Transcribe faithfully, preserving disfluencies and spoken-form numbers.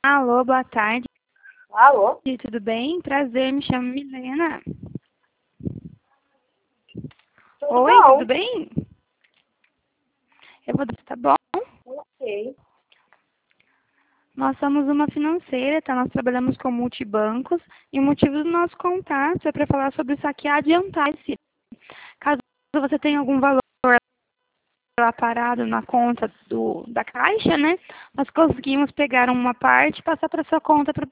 Alô, boa tarde. Alô? Tudo bem? Prazer, me chamo Milena. Tudo Oi, bom? tudo bem? Eu vou... Tá bom? Ok. Nós somos uma financeira, tá? Nós trabalhamos com multibancos e o motivo do nosso contato é para falar sobre saquear adiantar-se. Caso você tenha algum valor lá parado na conta do, da caixa, né? Nós conseguimos pegar uma parte e passar para sua conta para